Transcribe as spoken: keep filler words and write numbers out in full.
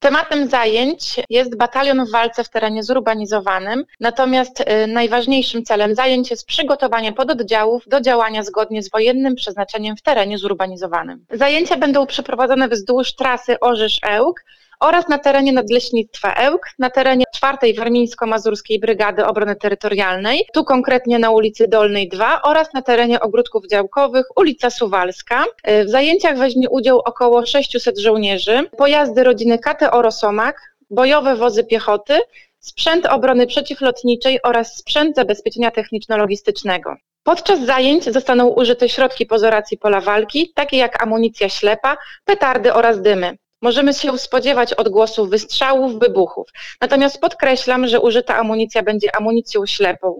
Tematem zajęć jest batalion w walce w terenie zurbanizowanym, natomiast y, najważniejszym celem zajęć jest przygotowanie pododdziałów do działania zgodnie z wojennym przeznaczeniem w terenie zurbanizowanym. Zajęcia będą przeprowadzone wzdłuż trasy Orzysz-Ełk oraz na terenie Nadleśnictwa Ełk, na terenie czwartej Warmińsko-Mazurskiej Brygady Obrony Terytorialnej, tu konkretnie na ulicy Dolnej dwa oraz na terenie ogródków działkowych ulica Suwalska. W zajęciach weźmie udział około sześciuset żołnierzy, pojazdy rodziny K T O Rosomak, bojowe wozy piechoty, sprzęt obrony przeciwlotniczej oraz sprzęt zabezpieczenia techniczno-logistycznego. Podczas zajęć zostaną użyte środki pozoracji pola walki, takie jak amunicja ślepa, petardy oraz dymy. Możemy się spodziewać odgłosów wystrzałów, wybuchów. Natomiast podkreślam, że użyta amunicja będzie amunicją ślepą.